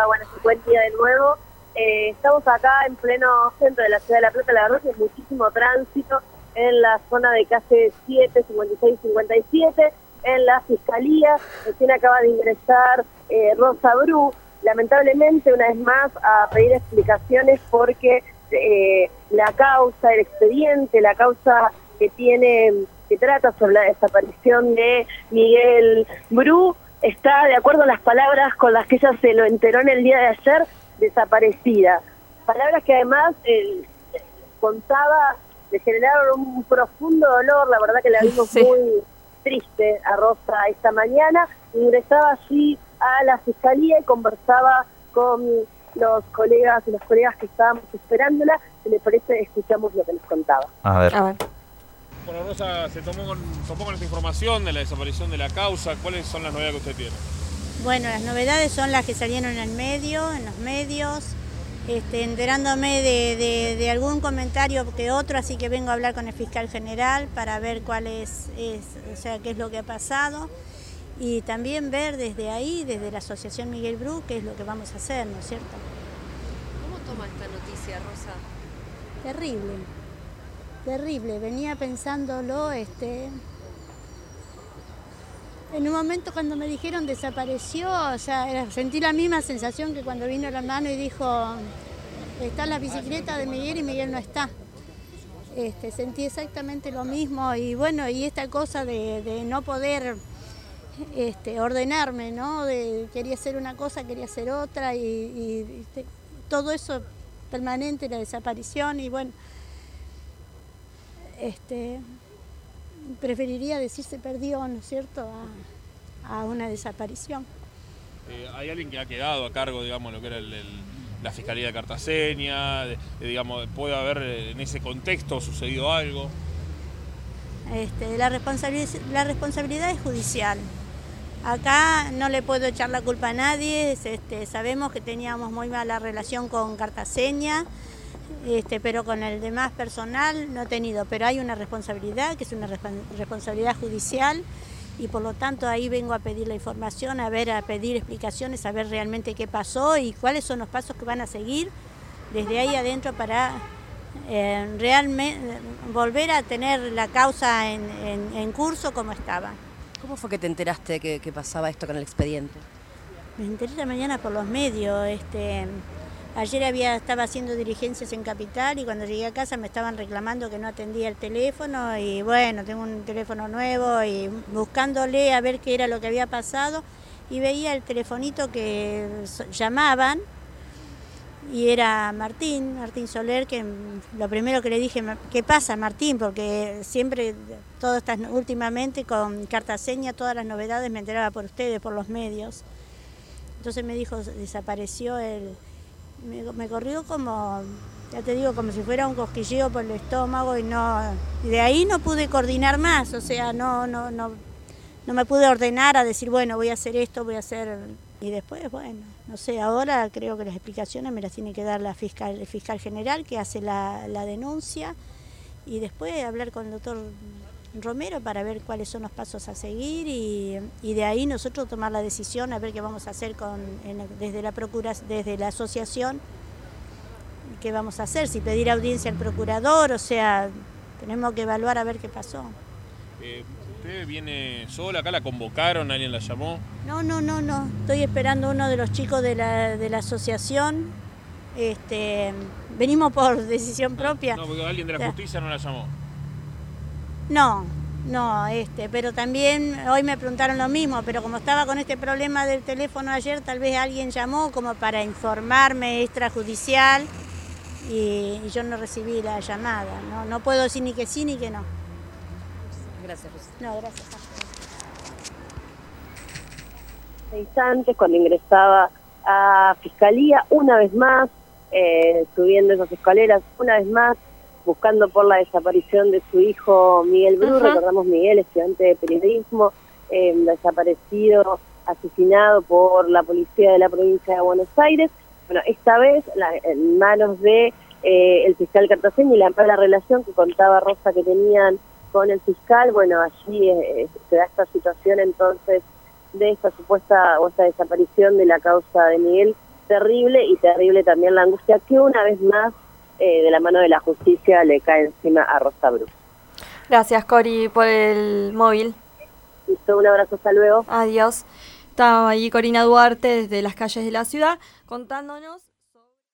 causa, bueno, se cuenta de nuevo. Estamos acá en pleno centro de la ciudad de La Plata, la verdad que hay muchísimo tránsito en la zona de calle 7, 56, 57, en la Fiscalía. Recién acaba de ingresar Rosa Bru, lamentablemente una vez más a pedir explicaciones porque la causa, el expediente, la causa que trata sobre la desaparición de Miguel Bru, está, de acuerdo a las palabras con las que ella se lo enteró en el día de ayer, desaparecida. Palabras que además contaba, le generaron un profundo dolor, la verdad que la vimos muy triste a Rosa esta mañana. Ingresaba allí a la Fiscalía y conversaba con los colegas y las colegas que estábamos esperándola. Si les parece, escuchamos lo que les contaba. A ver. Bueno, Rosa, se tomó con esta información de la desaparición de la causa. ¿Cuáles son las novedades que usted tiene? Bueno, las novedades son las que salieron en los medios, enterándome de algún comentario que otro, así que vengo a hablar con el fiscal general para ver cuál es qué es lo que ha pasado y también ver desde ahí, desde la Asociación Miguel Bru, qué es lo que vamos a hacer, ¿no es cierto? ¿Cómo toma esta noticia, Rosa? Terrible, venía pensándolo, en un momento cuando me dijeron desapareció, o sea, sentí la misma sensación que cuando vino el hermano y dijo, está la bicicleta de Miguel y Miguel no está. Sentí exactamente lo mismo y bueno, y esta cosa de no poder ordenarme, ¿no? Quería hacer una cosa, quería hacer otra y todo eso permanente, la desaparición y bueno, preferiría decir se perdió, ¿no es cierto?, a una desaparición. ¿Hay alguien que ha quedado a cargo, digamos, lo que era la Fiscalía de Cartaseña? Digamos, ¿puede haber en ese contexto sucedido algo? La responsabilidad es judicial. Acá no le puedo echar la culpa a nadie, sabemos que teníamos muy mala relación con Cartaseña, pero con el demás personal no he tenido, pero hay una responsabilidad que es una responsabilidad judicial y por lo tanto ahí vengo a pedir la información, a pedir explicaciones, a ver realmente qué pasó y cuáles son los pasos que van a seguir desde ahí adentro para realmente volver a tener la causa en curso como estaba. ¿Cómo fue que te enteraste que pasaba esto con el expediente? Me enteré esta mañana por los medios. Ayer estaba haciendo diligencias en Capital y cuando llegué a casa me estaban reclamando que no atendía el teléfono y bueno, tengo un teléfono nuevo y buscándole a ver qué era lo que había pasado y veía el telefonito que llamaban y era Martín Soler, que lo primero que le dije, ¿qué pasa, Martín? Porque siempre, últimamente con Cartaseña, todas las novedades me enteraba por ustedes, por los medios. Entonces me dijo, desapareció me corrió como, ya te digo, como si fuera un cosquilleo por el estómago y de ahí no pude coordinar más, o sea, no me pude ordenar a decir, bueno, voy a hacer esto, voy a hacer... Y después, bueno, no sé, ahora creo que las explicaciones me las tiene que dar el fiscal general que hace la denuncia y después hablar con el doctor Romero para ver cuáles son los pasos a seguir y de ahí nosotros tomar la decisión a ver qué vamos a hacer desde la asociación, qué vamos a hacer, si pedir audiencia al procurador, o sea, tenemos que evaluar a ver qué pasó. ¿Usted viene sola? ¿Acá la convocaron? ¿Alguien la llamó? No, estoy esperando a uno de los chicos de la asociación, venimos por decisión propia. No, porque alguien de la justicia no la llamó. No, pero también hoy me preguntaron lo mismo, pero como estaba con este problema del teléfono ayer, tal vez alguien llamó como para informarme extrajudicial y yo no recibí la llamada. No puedo decir ni que sí ni que no. Gracias, Rosa. No, gracias. Instantes cuando ingresaba a Fiscalía, una vez más, subiendo esas escaleras, una vez más, buscando por la desaparición de su hijo Miguel Bru. Recordamos Miguel, estudiante de periodismo, desaparecido, asesinado por la policía de la provincia de Buenos Aires. Bueno, esta vez en manos de el fiscal Cartaseña y la mala relación que contaba Rosa que tenían con el fiscal. Bueno, allí se da esta situación entonces de esta supuesta o esta desaparición de la causa de Miguel terrible, y terrible también la angustia que una vez más, de la mano de la justicia, le cae encima a Rosa Bruch. Gracias, Cori, por el móvil. Listo, un abrazo, hasta luego. Adiós. Estaba ahí Corina Duarte desde las calles de la ciudad contándonos.